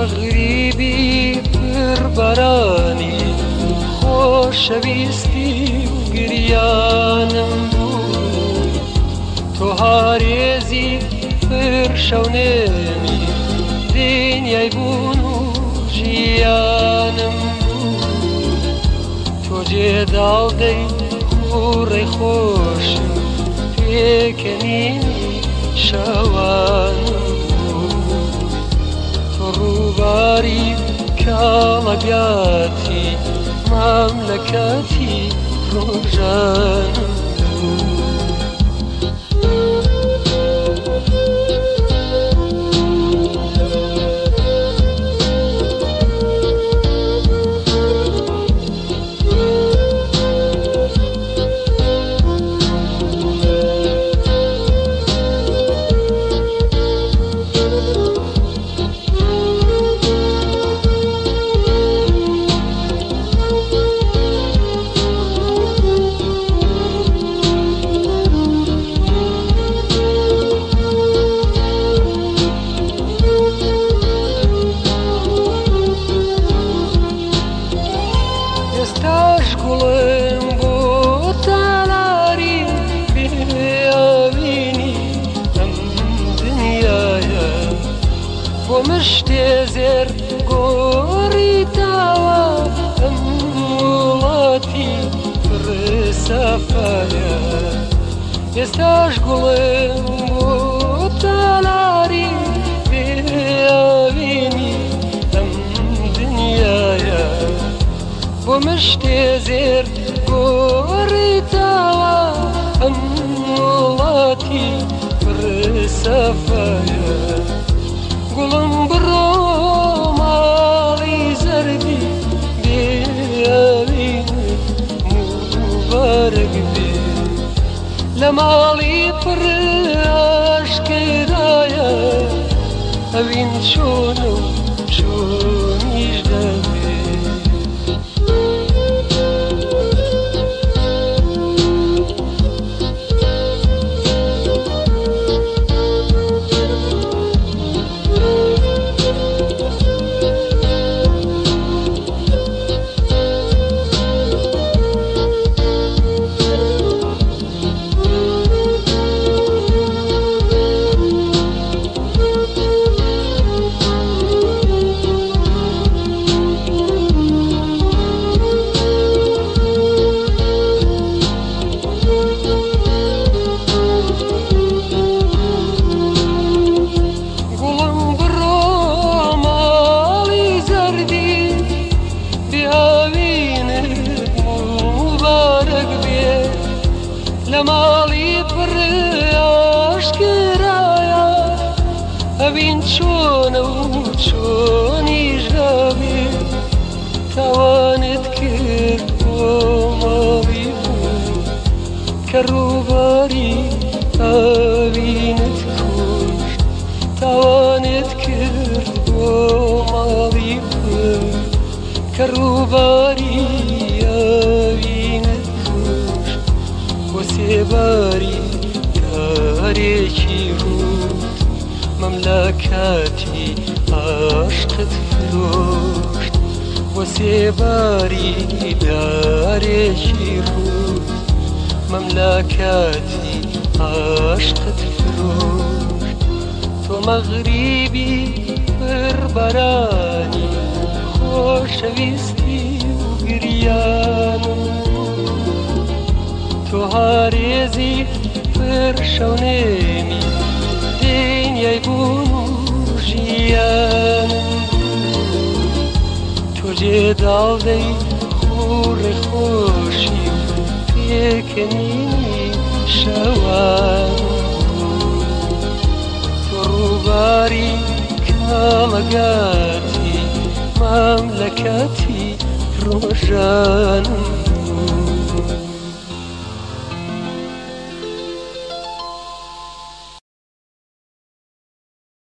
مغریبی پربارانی خۆشەویستی و گریانم بوو تۆ هارێزی پر شەونێمی دنیای بوون و ژیانم بوو تۆ جێداڵدەی خوڕەی خۆشم پێکەنینی شەوانم بوو تۆ ڕووباری کاڵەبیاتی مەملەکەتی ڕۆژانم بوو ئێستاش گوڵم بۆ تالاری بێئاوینی ئەم دنیایە بۆ مشتێ زێر گۆڕی تاوە ئەم وڵاتی پڕسەفایە ئێستاش گوڵم بۆ تالاری بێئاوینی ئەم دنیایە بۆ مشتێ زێر گۆڕی تاوە ئەم وڵاتی پڕسەفایە گوڵم بڕۆ ماڵی زەردی بێئاوینت موبارەک بێ لە ماڵی پڕ ئاشکرایە ئەوین چۆنە و چۆنیش دەبێ لە ماڵی پڕ ئاشکرایە ئەوین چۆنە و چۆنیش دەبێ تاوانت کرد بۆ ماڵی بوو کە ڕووباری ئەوینت کوشت تاوانت کرد بۆ ماڵی بوو کە ڕووباری ئەوینت بۆ سێباری کارێکی ڕوود مەملەکەتی عاشقت فرۆشت بۆ سێباری دارێکی ڕوود مەملەکەتی عاشقت فرۆشت تۆ مەغریبی پڕبارانی خۆشەویستی و گریانم تۆ هارێزی پر شەونێمی دنیای بوون و ژیانم تۆ جێداڵدەی خوڕی خۆشی و پێکەنینی شەوانم تۆ ڕووباری کاڵەگاتی مەملەکەتی ڕۆژانم